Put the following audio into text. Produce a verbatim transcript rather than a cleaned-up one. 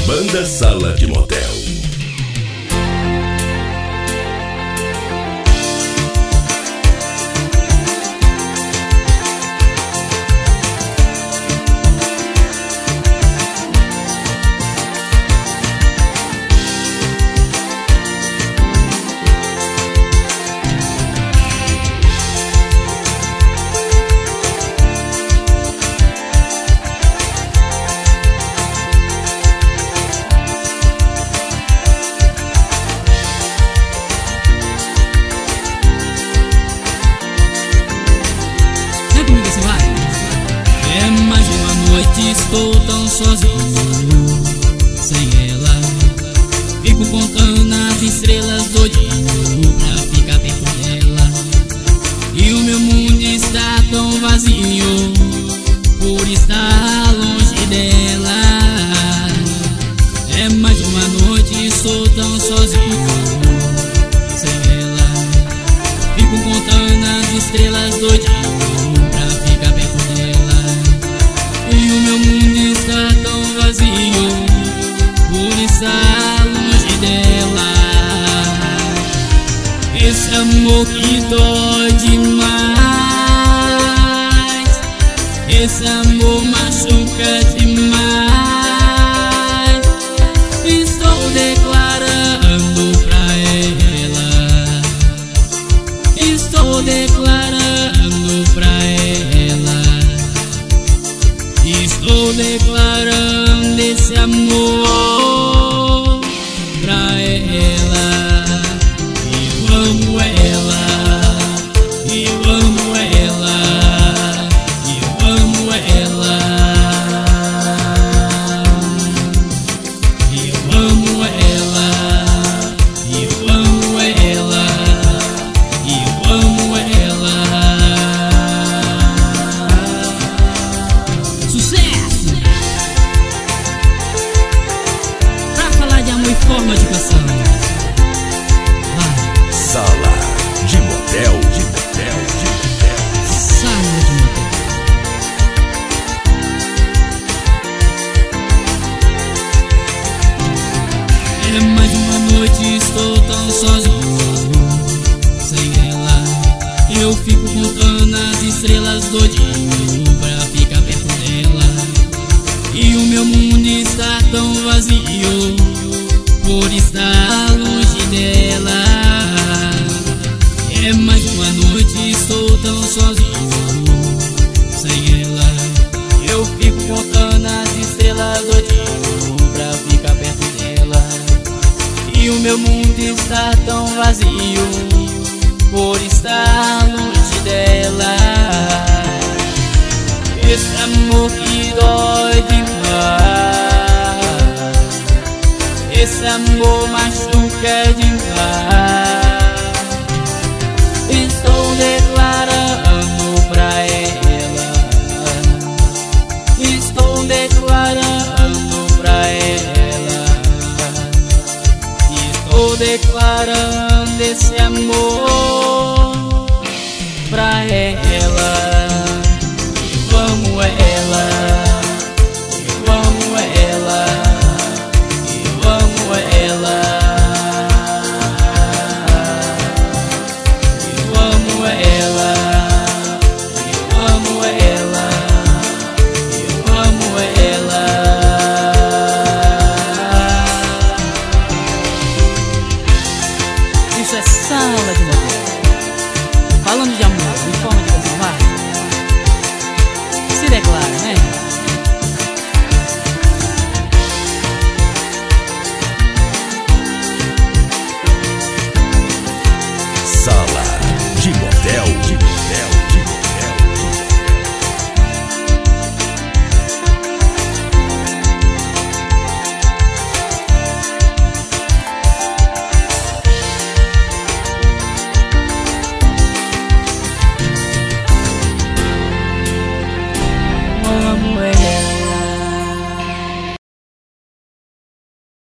Banda Sala de Motel. Estou tão sozinho sem ela. Fico contando as estrelas todinho pra ficar perto dela. E o meu mundo está tão vazio por estar longe dela. É mais uma noite, estou tão sozinho sem ela. Fico contando as estrelas todinho pra ficar perto dela. E o meu mundo está tão vazio por estar longe dela. Esse amor que dói demais, esse amor machuca demais. Estou declarando pra ela, estou declarando pra ela, estou declarando esse amor pra ela. Eu amo ela, eu amo ela, eu amo ela, eu amo ela, eu amo ela, eu amo ela. Sucesso! Pra falar de amor e forma de canção. Vai. Sala de Motel, de Motel, de Motel. Sala de motel. É mais uma noite, estou tão sozinho sem ela. Eu fico contando as estrelas todinho pra ficar perto dela. E o meu mundo está tão vazio por estar longe dela. É mais uma noite, estou tão sozinho sem ela. Eu fico contando as estrelas todinho pra ficar perto dela. E o meu mundo está tão vazio por estar longe dela. Esse amor que dói demais, esse amor mais